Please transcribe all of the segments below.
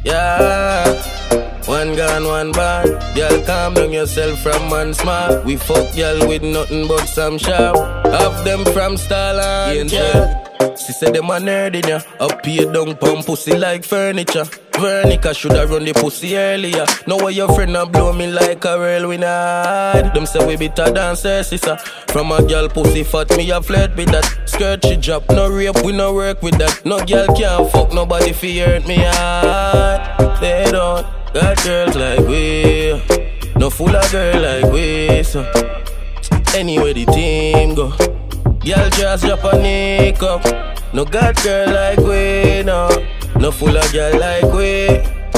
Yeah. One gun, one band. Girl, calm down yourself from man smart. We fuck girl with nothing but some shout. Have them from Starland, yeah. She said them a nerd in ya. Up here down pump pussy like furniture. Vernica shoulda run the pussy earlier. Now why your friend a blow me like a real winner? Them say we better than sister. From a girl pussy fat me a flirt with that. Skirt she drop, no rape, we no work with that. No girl can't fuck nobody fi hurt me hard. They don't got girls like we. No fool a girl like we. So anyway the team go. Girl just drop a neck up. No got girl like we, no. No full of girl like we.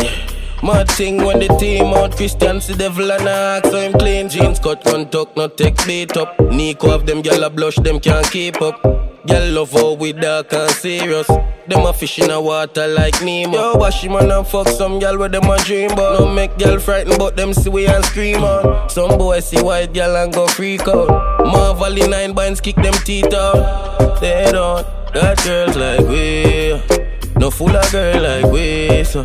Mad thing when the team out. Christian see devil and ask. So him clean jeans, cut one tuck, no take beat up. Nico have them girl a blush, them can't keep up. Girl love how we dark and serious. Them a fish in the water like Nemo. Yo, wash him and fuck some girl with them a dream about. No make girl frightened but them see we and scream out. Some boys see white girl and go freak out. Marvel in 9 binds kick them teeth out. They don't got girls like we. No fool of girl like we. So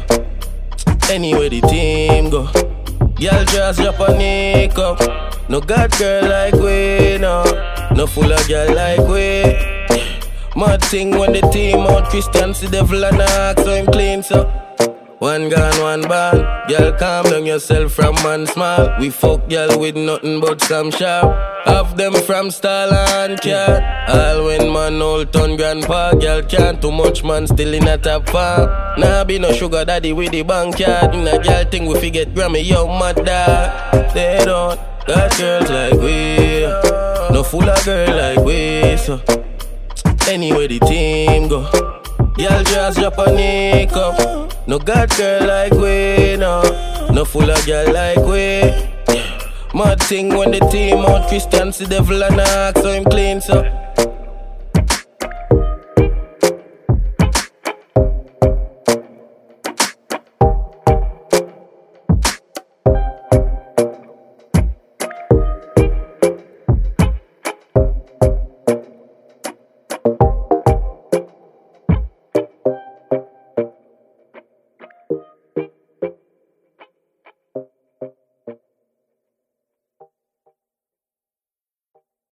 anyway the team go. Girl just drop a neck up. No got girl like we, no. No fool of girl like we. Mad thing when the team out. Christian see devil and ask. So him clean so. One gun, one band. Girl, calm down yourself from man small. We fuck girl with nothing but some sharp. Have them from Starland, cat. All when man old ton grandpa. Girl can't too much man still in a top farm. Nah be no sugar daddy with the bank card. In a girl thing we forget Grammy, yo mad dog. They don't got girls like we. No fool of girl like we. So anyway the team go. Girl just drop a neck up. No got girl like we, no. No fool of girl like we. Mad thing when the team out. Christian see devil and ask. So him clean so